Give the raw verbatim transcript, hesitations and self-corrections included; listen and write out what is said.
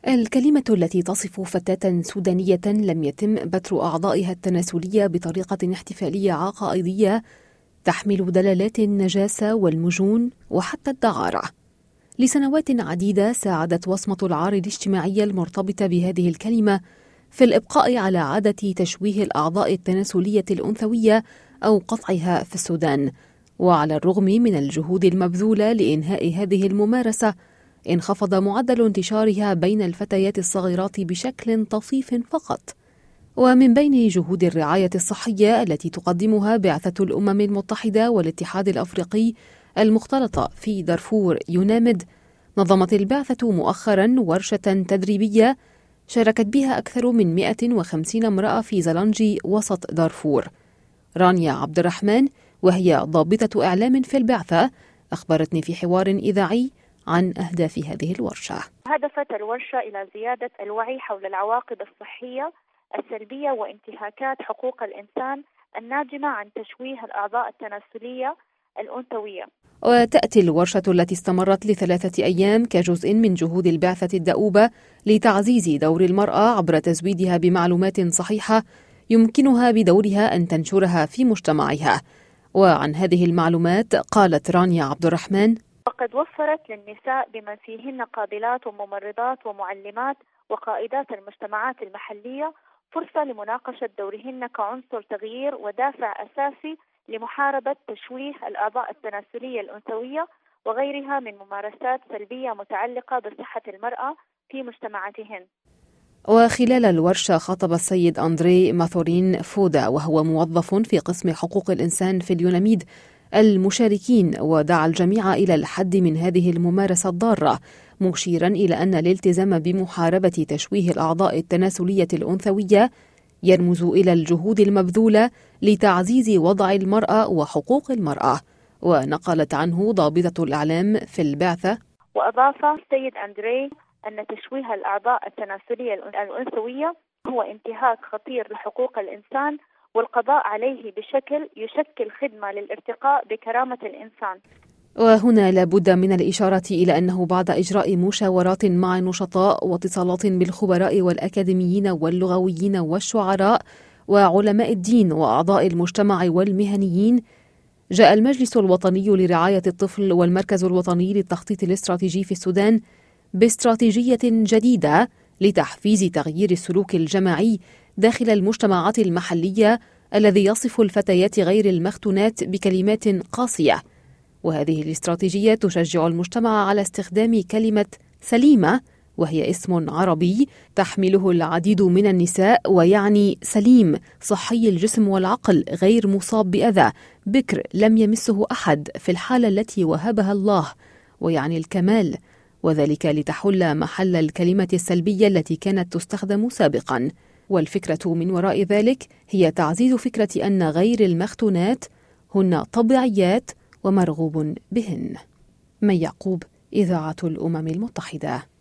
الكلمة التي تصف فتاة سودانية لم يتم بتر أعضائها التناسلية بطريقة احتفالية عقائدية تحمل دلالات النجاسة والمجون وحتى الدعارة. لسنوات عديدة ساعدت وصمة العار الاجتماعية المرتبطة بهذه الكلمة في الإبقاء على عادة تشويه الأعضاء التناسلية الأنثوية أو قطعها في السودان. وعلى الرغم من الجهود المبذولة لإنهاء هذه الممارسة، انخفض معدل انتشارها بين الفتيات الصغيرات بشكل طفيف فقط. ومن بين جهود الرعاية الصحية التي تقدمها بعثة الأمم المتحدة والاتحاد الأفريقي المختلطة في دارفور يونامد، نظمت البعثة مؤخرا ورشة تدريبية شاركت بها أكثر من مئة وخمسين امرأة في زلنجي وسط دارفور. رانيا عبد الرحمن، وهي ضابطة إعلام في البعثة، أخبرتني في حوار إذاعي عن أهداف هذه الورشة. هدفت الورشة إلى زيادة الوعي حول العواقب الصحية السلبية وانتهاكات حقوق الإنسان الناجمة عن تشويه الأعضاء التناسلية الأنثوية. وتأتي الورشة التي استمرت لثلاثة أيام كجزء من جهود البعثة الدؤوبة لتعزيز دور المرأة عبر تزويدها بمعلومات صحيحة يمكنها بدورها أن تنشرها في مجتمعها. وعن هذه المعلومات قالت رانيا عبد الرحمن: وقد وفرت للنساء بمن فيهن قابلات وممرضات ومعلمات وقائدات المجتمعات المحلية فرصة لمناقشة دورهن كعنصر تغيير ودافع أساسي لمحاربة تشويه الأعضاء التناسلية الأنثوية وغيرها من ممارسات سلبية متعلقة بصحة المرأة في مجتمعاتهن. وخلال الورشة خاطب السيد أندري ماثورين فودا، وهو موظف في قسم حقوق الإنسان في اليوناميد، المشاركين، ودعا الجميع إلى الحد من هذه الممارسة الضارة، مشيرا إلى أن الالتزام بمحاربة تشويه الأعضاء التناسلية الأنثوية يرمز إلى الجهود المبذولة لتعزيز وضع المرأة وحقوق المرأة. ونقلت عنه ضابطة الإعلام في البعثة: وأضاف السيد أندري أن تشويه الأعضاء التناسلية الأنثوية هو انتهاك خطير لحقوق الإنسان، والقضاء عليه بشكل يشكل خدمة للارتقاء بكرامة الإنسان. وهنا لابد من الإشارة إلى أنه بعد إجراء مشاورات مع النشطاء واتصالات بالخبراء والأكاديميين واللغويين والشعراء وعلماء الدين وأعضاء المجتمع والمهنيين، جاء المجلس الوطني لرعاية الطفل والمركز الوطني للتخطيط الاستراتيجي في السودان باستراتيجية جديدة لتحفيز تغيير السلوك الجماعي داخل المجتمعات المحلية الذي يصف الفتيات غير المختونات بكلمات قاسية. وهذه الاستراتيجية تشجع المجتمع على استخدام كلمة سليمة، وهي اسم عربي تحمله العديد من النساء ويعني سليم، صحي الجسم والعقل، غير مصاب بأذى، بكر لم يمسه أحد في الحالة التي وهبها الله، ويعني الكمال، وذلك لتحل محل الكلمة السلبية التي كانت تستخدم سابقا. والفكرة من وراء ذلك هي تعزيز فكرة أن غير المختونات هن طبيعيات ومرغوب بهن. من يعقوب، إذاعة الأمم المتحدة.